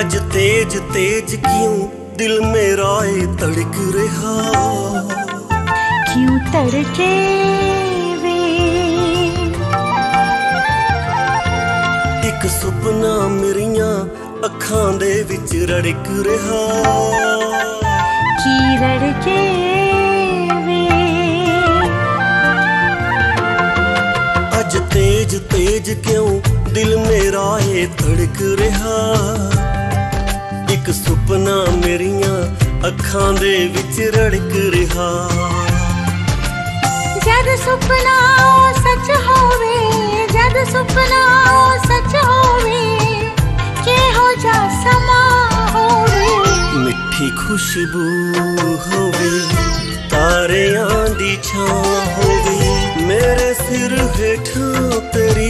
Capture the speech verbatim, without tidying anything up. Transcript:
अज तेज तेज क्यों दिल मेरा ये तड़क रहा, क्यों तड़के वे। एक सुपना मेरिया अखां दे विच रड़क रहा, की रड़के वे। अज तेज तेज क्यों दिल मेरा ये तड़क रहा, एक सुपना मेरिया अखां दे विच रड़क रहा। जद सुपना सच होवे, जद सुपना सच होवे, केहो जा समा होवे। मिठी खुशबू होवे, तारियां दी छां होवे, मेरे सिर हेठां तेरी